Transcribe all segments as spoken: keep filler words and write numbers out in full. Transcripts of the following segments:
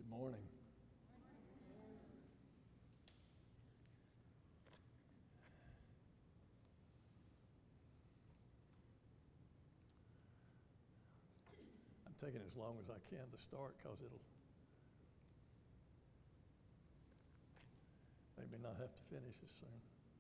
Good morning. I'm taking as long as I can to start because it'll maybe not have to finish as soon.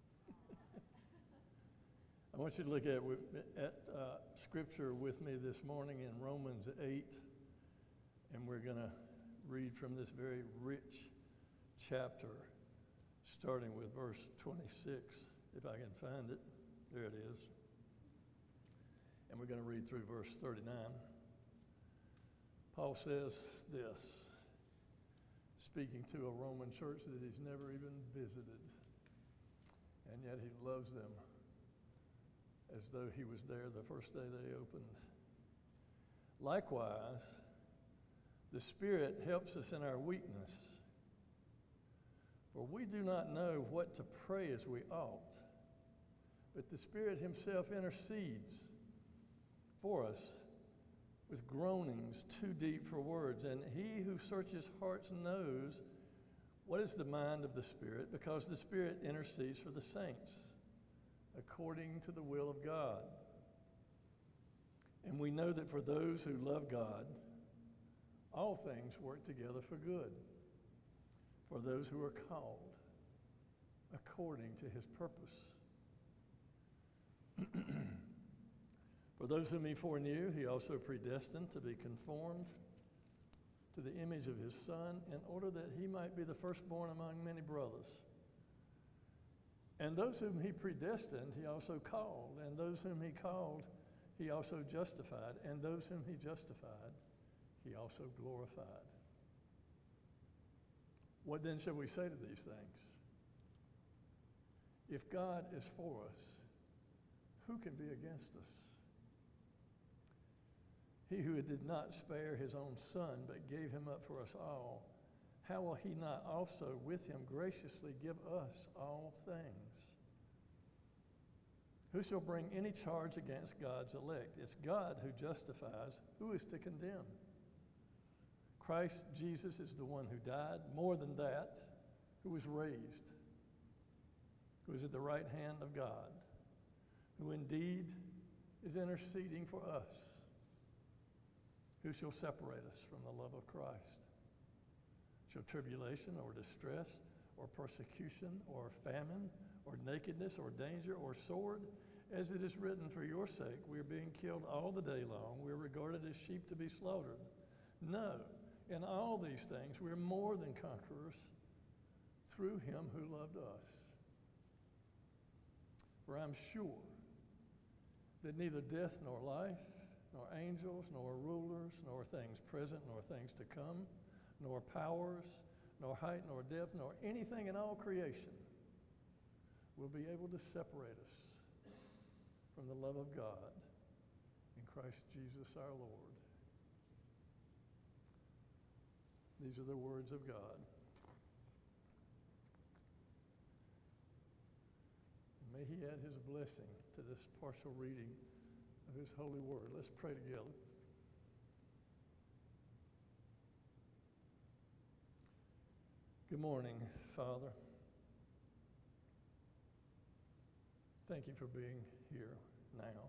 I want you to look at, at uh, Scripture with me this morning in Romans eight, and we're going to read from this very rich chapter, starting with verse twenty-six, if I can find it. There it is. And we're going to read through verse thirty-nine. Paul says this, speaking to a Roman church that he's never even visited, and yet he loves them as though he was there the first day they opened. Likewise, the Spirit helps us in our weakness, for we do not know what to pray as we ought, but the Spirit himself intercedes for us with groanings too deep for words. And he who searches hearts knows what is the mind of the Spirit, because the Spirit intercedes for the saints according to the will of God. And we know that for those who love God, all things work together for good, for those who are called according to his purpose. For those whom he foreknew, he also predestined to be conformed to the image of his Son, in order that he might be the firstborn among many brothers. And those whom he predestined, he also called. And those whom he called, he also justified. And those whom he justified, he also glorified. What then shall we say to these things? If God is for us, who can be against us? He who did not spare his own Son, but gave him up for us all, how will he not also with him graciously give us all things? Who shall bring any charge against God's elect? It's God who justifies. Who is to condemn? Christ Jesus is the one who died, more than that, who was raised, who is at the right hand of God, who indeed is interceding for us. Who shall separate us from the love of Christ? Shall tribulation or distress or persecution or famine or nakedness or danger or sword? As it is written, for your sake we are being killed all the day long. We are regarded as sheep to be slaughtered. No, in all these things we are more than conquerors through him who loved us. For I'm sure that neither death nor life, nor angels, nor rulers, nor things present, nor things to come, nor powers, nor height, nor depth, nor anything in all creation will be able to separate us from the love of God in Christ Jesus our Lord. These are the words of God. May he add his blessing to this partial reading of his holy word. Let's pray together. Good morning, Father. Thank you for being here now,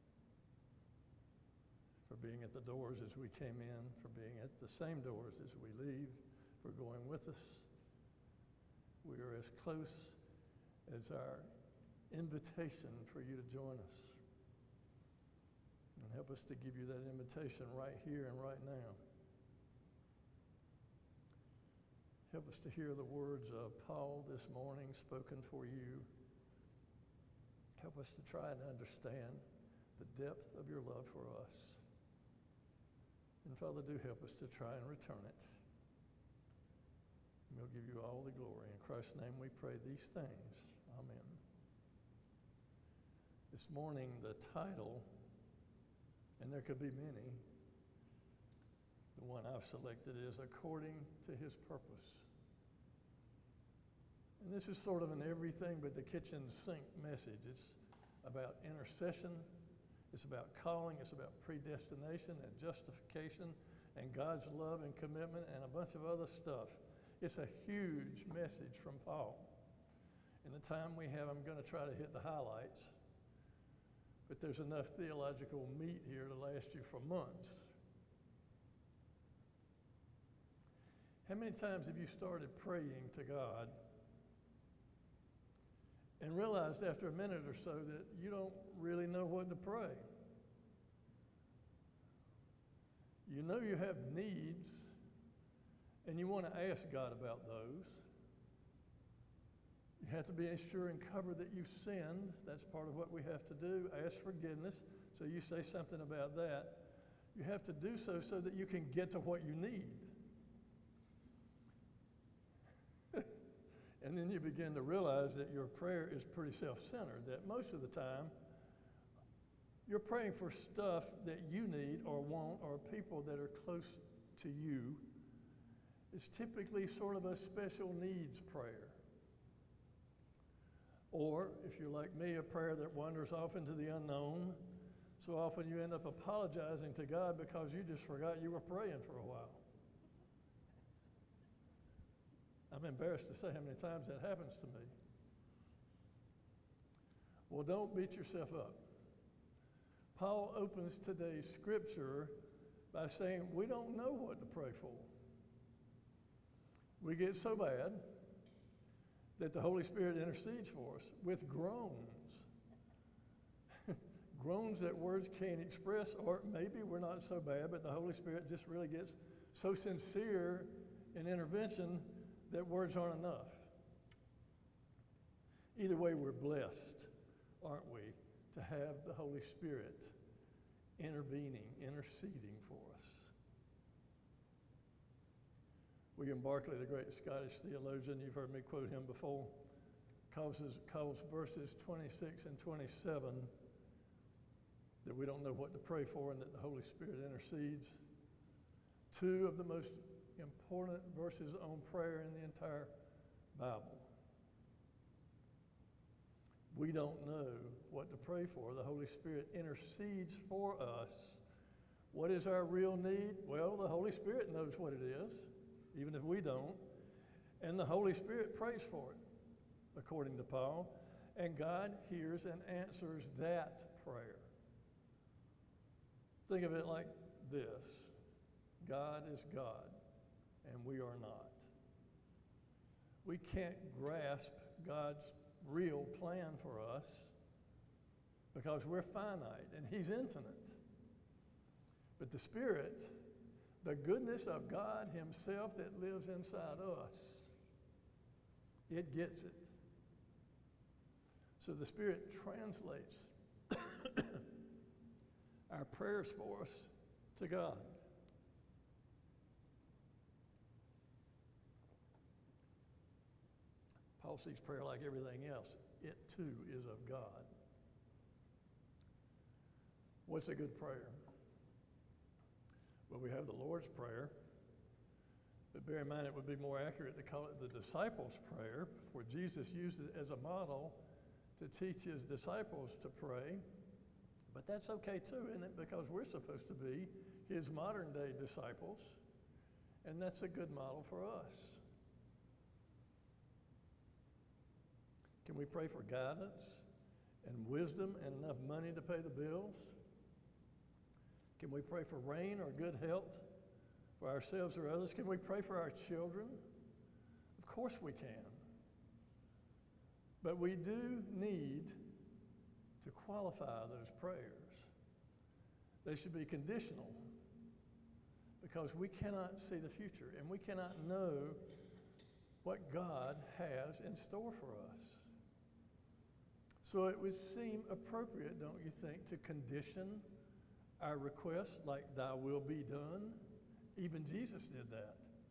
for being at the doors as we came in, for being at the same doors as we leave, for going with us. We are as close as our invitation for you to join us. And help us to give you that invitation right here and right now. Help us to hear the words of Paul this morning spoken for you. Help us to try and understand the depth of your love for us. And Father, do help us to try and return it. And we'll give you all the glory. In Christ's name we pray these things. Amen. This morning, the title, and there could be many, the one I've selected is According to His Purpose. And this is sort of an everything but the kitchen sink message. It's about intercession, it's about calling, it's about predestination and justification and God's love and commitment and a bunch of other stuff. It's a huge message from Paul. In the time we have, I'm going to try to hit the highlights, but there's enough theological meat here to last you for months. How many times have you started praying to God and realized after a minute or so that you don't really know what to pray? You know you have needs, and you want to ask God about those. You have to be sure and cover that you've sinned. That's part of what we have to do. Ask forgiveness. So you say something about that. You have to do so so that you can get to what you need. And then you begin to realize that your prayer is pretty self-centered, that most of the time you're praying for stuff that you need or want or people that are close to you. It's typically sort of a special needs prayer. Or, if you're like me, a prayer that wanders off into the unknown. So often you end up apologizing to God because you just forgot you were praying for a while. I'm embarrassed to say how many times that happens to me. Well, don't beat yourself up. Paul opens today's scripture by saying we don't know what to pray for. We get so bad that the Holy Spirit intercedes for us with groans. Groans that words can't express, or maybe we're not so bad, but the Holy Spirit just really gets so sincere in intervention that words aren't enough. Either way, we're blessed, aren't we, to have the Holy Spirit intervening, interceding for us. William Barclay, the great Scottish theologian, you've heard me quote him before, calls, calls verses twenty-six and twenty-seven that we don't know what to pray for and that the Holy Spirit intercedes. Two of the most important verses on prayer in the entire Bible. We don't know what to pray for. The Holy Spirit intercedes for us. What is our real need? Well, the Holy Spirit knows what it is, even if we don't. And the Holy Spirit prays for it, according to Paul. And God hears and answers that prayer. Think of it like this. God is God, and we are not. We can't grasp God's real plan for us because we're finite and He's infinite. But the Spirit, the goodness of God Himself that lives inside us, it gets it. So the Spirit translates our prayers for us to God. Paul sees prayer like everything else. It too is of God. What's a good prayer? Well, we have the Lord's Prayer, but bear in mind it would be more accurate to call it the disciples' prayer, for Jesus used it as a model to teach His disciples to pray. But that's okay too, isn't it? Because we're supposed to be His modern day disciples, and that's a good model for us. Can we pray for guidance and wisdom and enough money to pay the bills? Can we pray for rain or good health for ourselves or others? Can we pray for our children? Of course we can. But we do need to qualify those prayers. They should be conditional because we cannot see the future and we cannot know what God has in store for us. So it would seem appropriate, don't you think, to condition our requests like thy will be done. Even Jesus did that.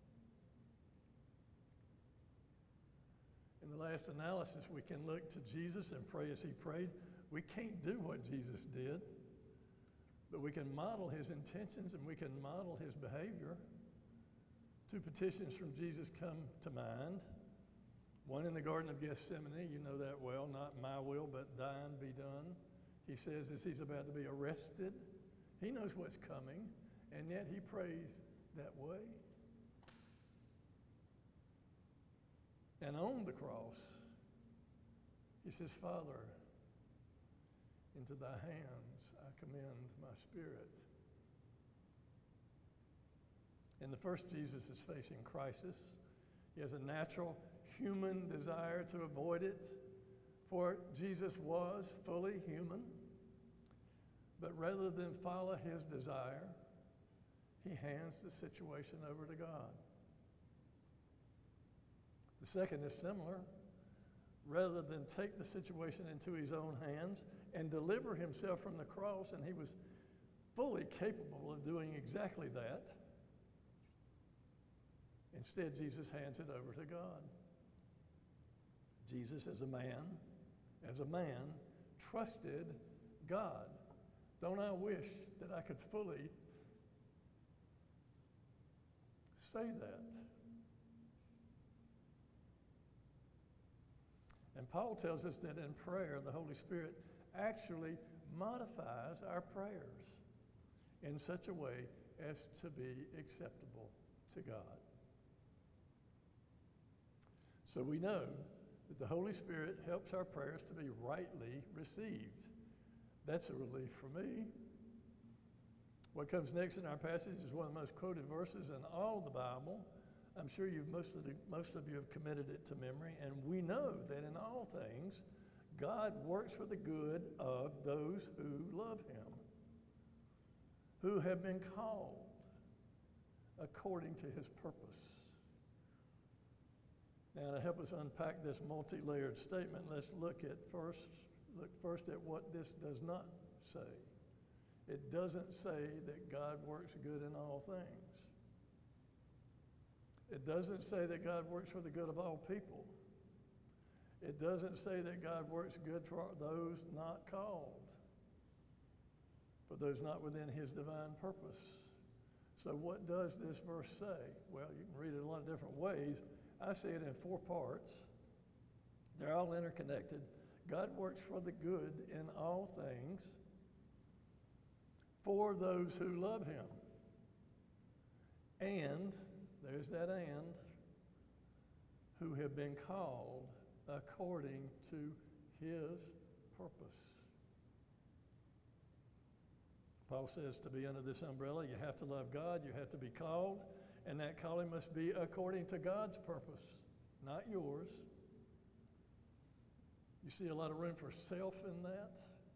In the last analysis, we can look to Jesus and pray as He prayed. We can't do what Jesus did, but we can model His intentions and we can model His behavior. Two petitions from Jesus come to mind. One in the Garden of Gethsemane, you know that well, not my will, but thine be done. He says as He's about to be arrested, He knows what's coming, and yet He prays, that way. And on the cross, he says, Father, into thy hands I commend my spirit. And the first, Jesus is facing crisis. He has a natural human desire to avoid it, for Jesus was fully human. But rather than follow his desire, he hands the situation over to God. The second is similar. Rather than take the situation into his own hands and deliver himself from the cross, and he was fully capable of doing exactly that, instead, Jesus hands it over to God. Jesus, as a man, as a man, trusted God. Don't I wish that I could fully say that? And Paul tells us that in prayer, the Holy Spirit actually modifies our prayers in such a way as to be acceptable to God. So we know that the Holy Spirit helps our prayers to be rightly received. That's a relief for me. What comes next in our passage is one of the most quoted verses in all the Bible. I'm sure you've most of, the, most of you have committed it to memory, and we know that in all things, God works for the good of those who love him, who have been called according to his purpose. Now, to help us unpack this multi-layered statement, let's look at first, look first at what this does not say. It doesn't say that God works good in all things. It doesn't say that God works for the good of all people. It doesn't say that God works good for those not called, for those not within his divine purpose. So what does this verse say? Well, you can read it a lot of different ways. I see it in four parts. They're all interconnected. God works for the good in all things for those who love him. And, there's that and, who have been called according to his purpose. Paul says to be under this umbrella, you have to love God, you have to be called, and that calling must be according to God's purpose, not yours. You see a lot of room for self in that?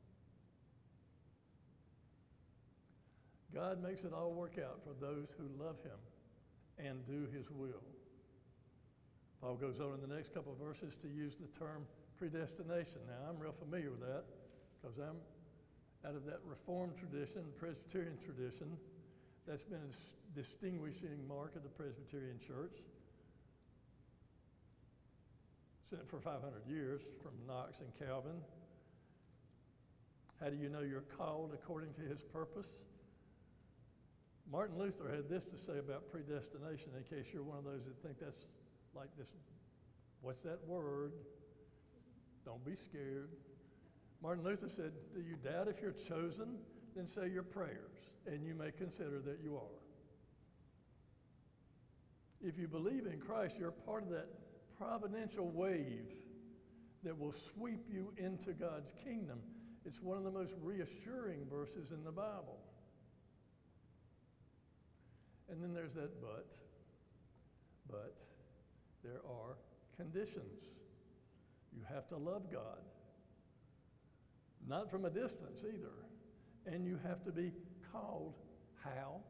God makes it all work out for those who love him and do his will. Paul goes on in the next couple of verses to use the term predestination. Now, I'm real familiar with that because I'm out of that Reformed tradition, Presbyterian tradition. That's been a distinguishing mark of the Presbyterian Church for five hundred years, from Knox and Calvin. How do you know you're called according to his purpose? Martin Luther had this to say about predestination, in case you're one of those that think that's like this, what's that word? Don't be scared. Martin Luther said, do you doubt if you're chosen? Then say your prayers, and you may consider that you are. If you believe in Christ, you're part of that providential wave that will sweep you into God's kingdom. It's one of the most reassuring verses in the Bible. And then there's that but. But there are conditions. You have to love God. Not from a distance either. And you have to be called how?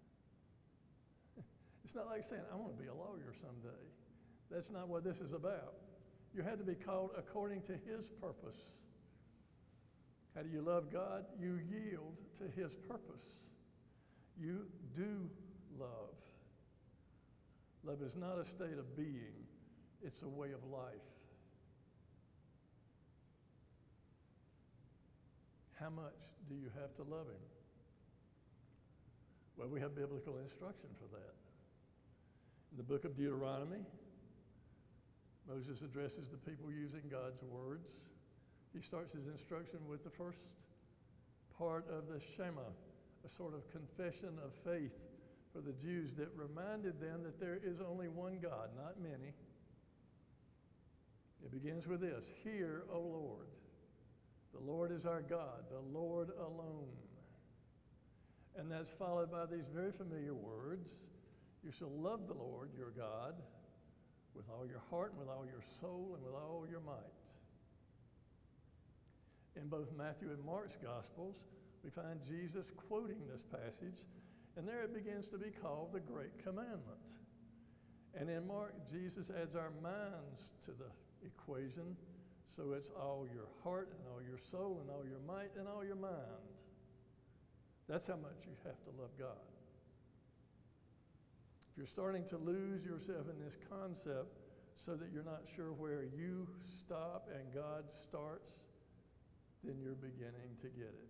It's not like saying, I want to be a lawyer someday. That's not what this is about. You had to be called according to his purpose. How do you love God? You yield to his purpose. You do love. Love is not a state of being, it's a way of life. How much do you have to love him? Well, we have biblical instruction for that. In the book of Deuteronomy, Moses addresses the people using God's words. He starts his instruction with the first part of the Shema, a sort of confession of faith for the Jews that reminded them that there is only one God, not many. It begins with this: Hear, O Lord, the Lord is our God, the Lord alone. And that's followed by these very familiar words: You shall love the Lord your God with all your heart and with all your soul and with all your might. In both Matthew and Mark's Gospels, we find Jesus quoting this passage, and there it begins to be called the Great Commandment. And in Mark, Jesus adds our minds to the equation, so it's all your heart and all your soul and all your might and all your mind. That's how much you have to love God. If you're starting to lose yourself in this concept so that you're not sure where you stop and God starts, then you're beginning to get it.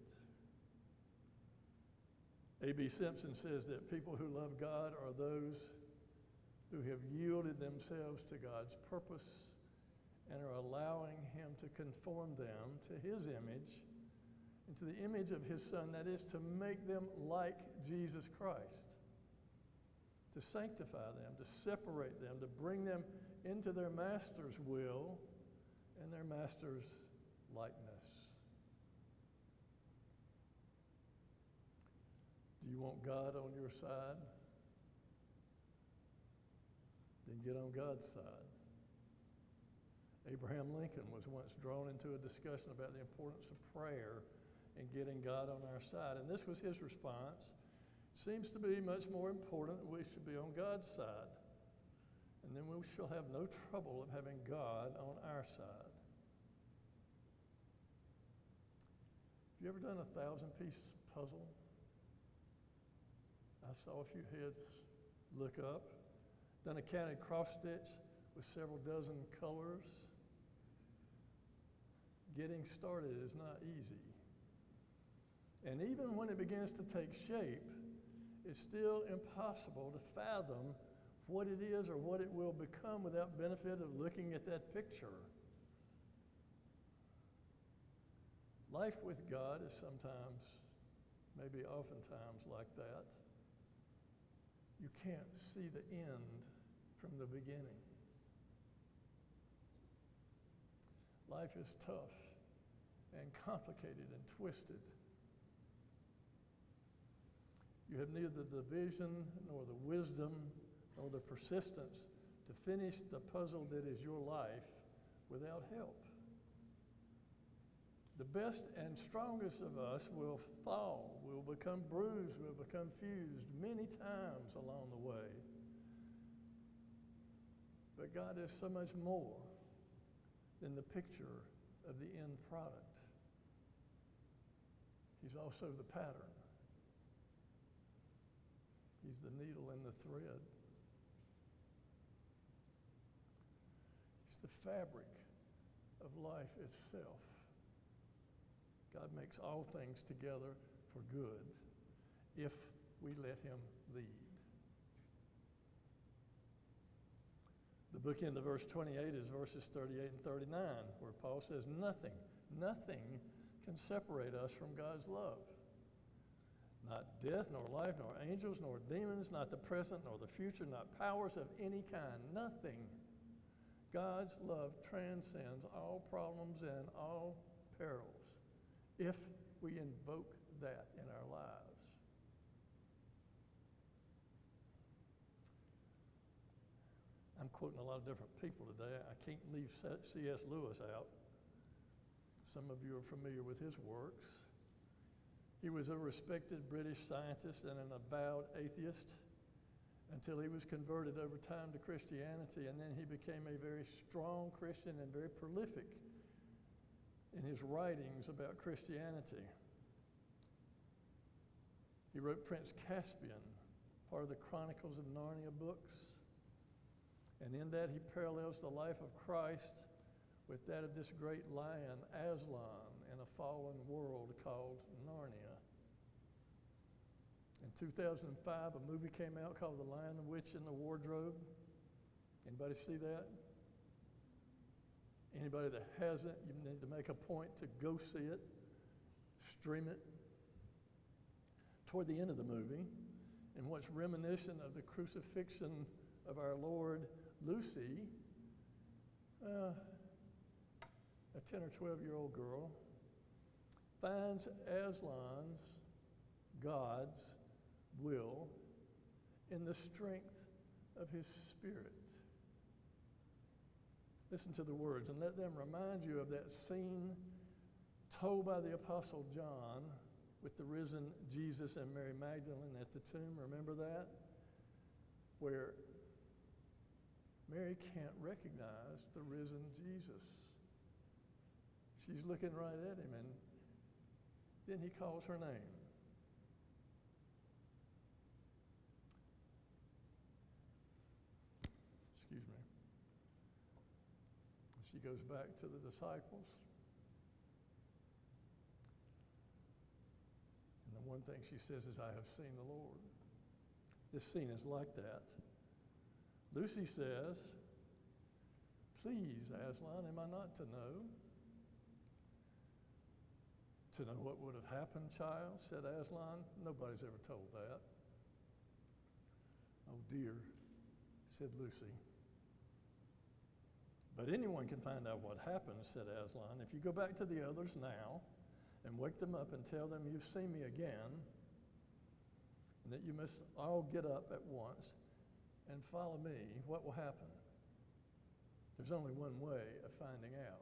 A B Simpson says that people who love God are those who have yielded themselves to God's purpose and are allowing him to conform them to his image and to the image of his Son, that is, to make them like Jesus Christ, to sanctify them, to separate them, to bring them into their Master's will and their Master's likeness. Do you want God on your side? Then get on God's side. Abraham Lincoln was once drawn into a discussion about the importance of prayer and getting God on our side. And this was his response: seems to be much more important that we should be on God's side. And then we shall have no trouble of having God on our side. Have you ever done a thousand-piece puzzle? I saw a few heads look up. Done a counted cross-stitch with several dozen colors. Getting started is not easy. And even when it begins to take shape, it's still impossible to fathom what it is or what it will become without benefit of looking at that picture. Life with God is sometimes, maybe oftentimes like that. You can't see the end from the beginning. Life is tough and complicated and twisted. You have neither the vision nor the wisdom nor the persistence to finish the puzzle that is your life without help. The best and strongest of us will fall, will become bruised, will become fused many times along the way. But God is so much more than the picture of the end product. He's also the pattern. He's the needle and the thread. He's the fabric of life itself. God makes all things together for good if we let him lead. The bookend of verse twenty-eight is verses thirty-eight and thirty-nine, where Paul says, nothing, nothing can separate us from God's love. Not death, nor life, nor angels, nor demons, not the present, nor the future, not powers of any kind, nothing. God's love transcends all problems and all perils if we invoke that in our lives. I'm quoting a lot of different people today. I can't leave C S Lewis out. Some of you are familiar with his works. He was a respected British scientist and an avowed atheist until he was converted over time to Christianity, and then he became a very strong Christian and very prolific in his writings about Christianity. He wrote Prince Caspian, part of the Chronicles of Narnia books, and in that he parallels the life of Christ with that of this great lion, Aslan, in a fallen world called Narnia. In two thousand five, a movie came out called The Lion, the Witch, and the Wardrobe. Anybody see that? Anybody that hasn't, you need to make a point to go see it, stream it. Toward the end of the movie, in what's reminiscent of the crucifixion of our Lord, Lucy, uh, a ten or twelve year old girl, finds Aslan's, God's will in the strength of his spirit. Listen to the words and let them remind you of that scene told by the Apostle John with the risen Jesus and Mary Magdalene at the tomb. Remember that? Where Mary can't recognize the risen Jesus. She's looking right at him, and then he calls her name. Excuse me. She goes back to the disciples. And the one thing she says is, I have seen the Lord. This scene is like that. Lucy says, please, Aslan, am I not to know? To know what would have happened, child, said Aslan. Nobody's ever told that. Oh dear, said Lucy. But anyone can find out what happened, said Aslan. If you go back to the others now and wake them up and tell them you've seen me again, and that you must all get up at once and follow me, what will happen? There's only one way of finding out.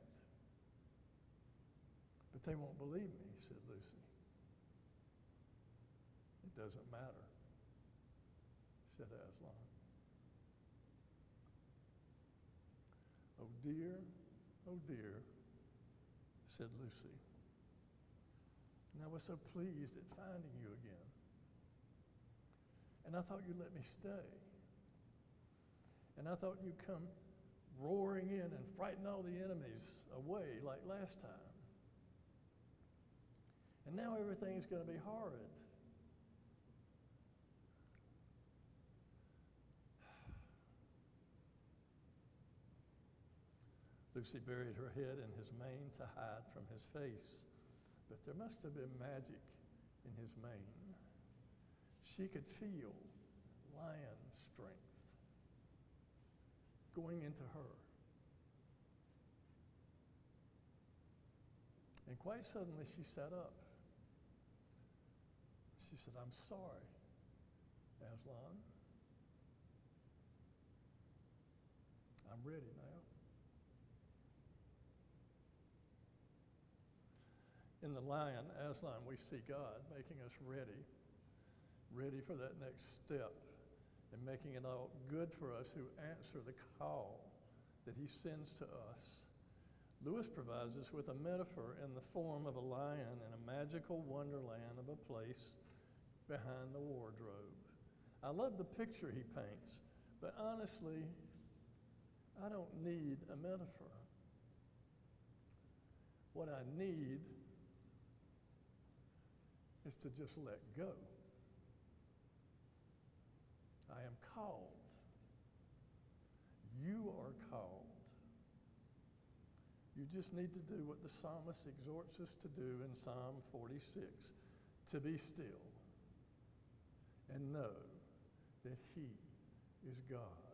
But they won't believe me, said Lucy. It doesn't matter, said Aslan. Oh dear, oh dear, said Lucy. And I was so pleased at finding you again. And I thought you'd let me stay. And I thought you'd come roaring in and frighten all the enemies away like last time. And now everything's going to be horrid. Lucy buried her head in his mane to hide from his face, but there must have been magic in his mane. She could feel lion strength going into her. And quite suddenly she sat up. She said, I'm sorry, Aslan. I'm ready now. In the lion, Aslan, we see God making us ready, ready for that next step and making it all good for us who answer the call that he sends to us. Lewis provides us with a metaphor in the form of a lion in a magical wonderland of a place behind the wardrobe. I love the picture he paints, but honestly, I don't need a metaphor. What I need is to just let go. I am called. You are called. You just need to do what the psalmist exhorts us to do in Psalm forty-six, to be still and know that he is God.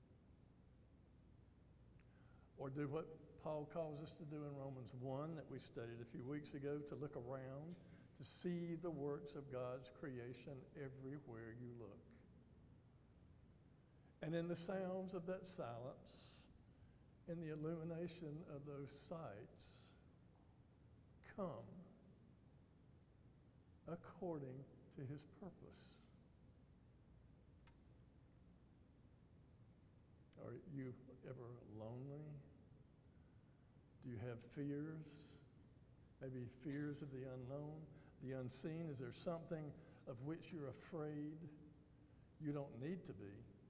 Or do what Paul calls us to do in Romans one that we studied a few weeks ago, to look around, to see the works of God's creation everywhere you look. And in the sounds of that silence, in the illumination of those sights, come according to his purpose. Are you ever lonely? Do you have fears? Maybe fears of the unknown, the unseen? Is there something of which you're afraid? You don't need to be.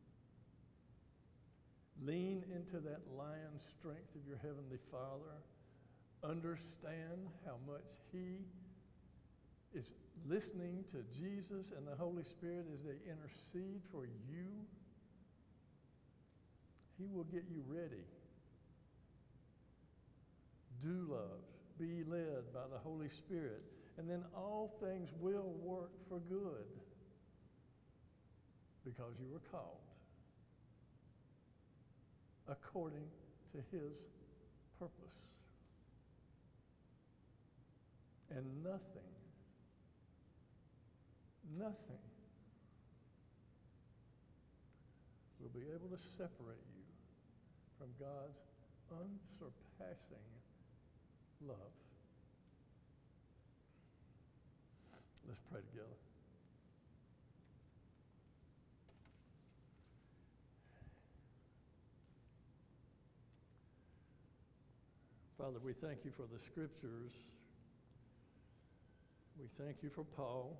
Lean into that lion strength of your Heavenly Father. Understand how much he is listening to Jesus and the Holy Spirit as they intercede for you. He will get you ready. Do love. Be led by the Holy Spirit. And then all things will work for good. because you were called according to his purpose. And nothing, nothing will be able to separate you from God's unsurpassing love. Let's pray together. Father, we thank you for the scriptures. We thank you for Paul,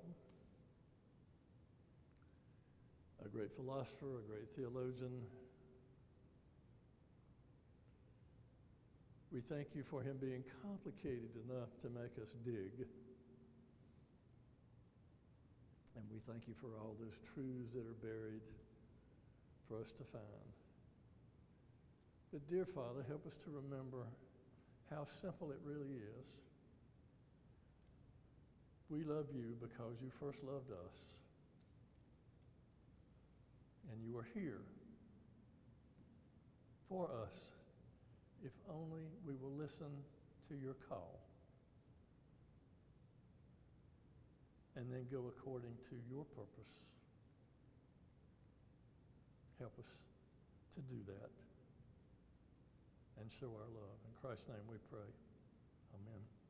a great philosopher, a great theologian. We thank you for him being complicated enough to make us dig. And we thank you for all those truths that are buried for us to find. But dear Father, help us to remember how simple it really is. We love you because you first loved us. And you are here for us if only we will listen to your call and then go according to your purpose. Help us to do that and show our love. In Christ's name we pray. Amen.